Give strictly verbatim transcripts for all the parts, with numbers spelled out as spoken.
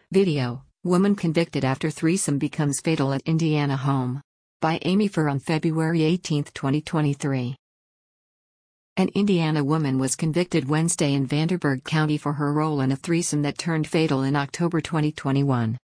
Video: Woman convicted after threesome becomes fatal at Indiana home. By Amy Furr on February eighteenth, twenty twenty-three. An Indiana woman was convicted Wednesday in Vanderburgh County for her role in a threesome that turned fatal in October twenty twenty-one.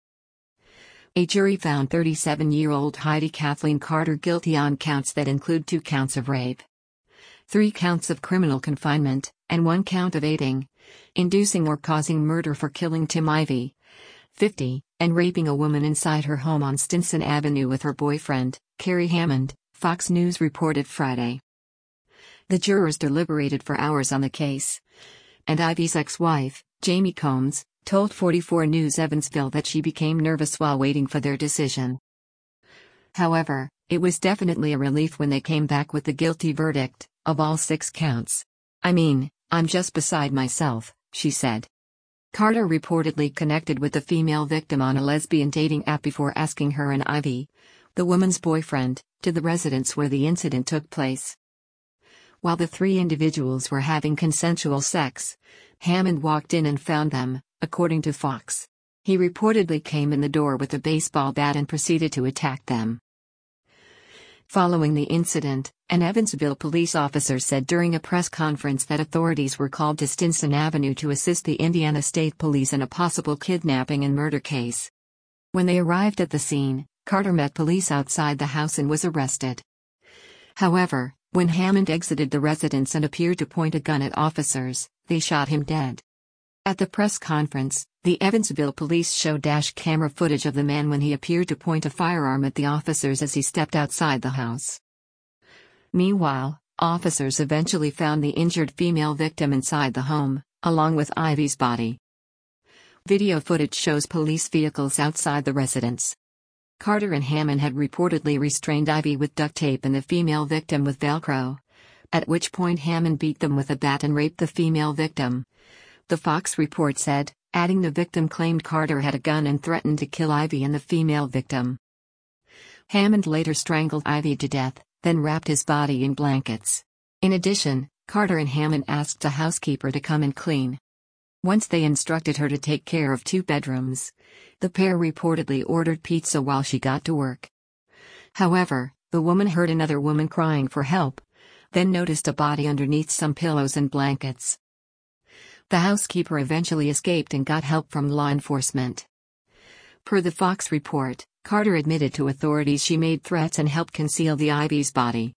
A jury found thirty-seven-year-old Heidi Kathleen Carter guilty on counts that include two counts of rape, three counts of criminal confinement, and one count of aiding, inducing or causing murder for killing Tim Ivey, fifty, and raping a woman inside her home on Stinson Avenue with her boyfriend, Kerry Hammond, Fox News reported Friday. The jurors deliberated for hours on the case, and Ivey's ex-wife, Jamie Combs, told forty-four News Evansville that she became nervous while waiting for their decision. However, it was definitely a relief when they came back with the guilty verdict, of all six counts. "I mean, I'm just beside myself," she said. Carter reportedly connected with the female victim on a lesbian dating app before asking her and Ivey, the woman's boyfriend, to the residence where the incident took place. While the three individuals were having consensual sex, Hammond walked in and found them, according to Fox. He reportedly came in the door with a baseball bat and proceeded to attack them. Following the incident, an Evansville police officer said during a press conference that authorities were called to Stinson Avenue to assist the Indiana State Police in a possible kidnapping and murder case. When they arrived at the scene, Carter met police outside the house and was arrested. However, when Hammond exited the residence and appeared to point a gun at officers, they shot him dead. At the press conference, the Evansville police showed dash camera footage of the man when he appeared to point a firearm at the officers as he stepped outside the house. Meanwhile, officers eventually found the injured female victim inside the home, along with Ivey's body. Video footage shows police vehicles outside the residence. Carter and Hammond had reportedly restrained Ivey with duct tape and the female victim with Velcro, at which point Hammond beat them with a bat and raped the female victim, the Fox report said, adding the victim claimed Carter had a gun and threatened to kill Ivey and the female victim. Hammond later strangled Ivey to death, then wrapped his body in blankets. In addition, Carter and Hammond asked a housekeeper to come and clean. Once they instructed her to take care of two bedrooms, the pair reportedly ordered pizza while she got to work. However, the woman heard another woman crying for help, then noticed a body underneath some pillows and blankets. The housekeeper eventually escaped and got help from law enforcement. Per the Fox report, Carter admitted to authorities she made threats and helped conceal the Ivey's body.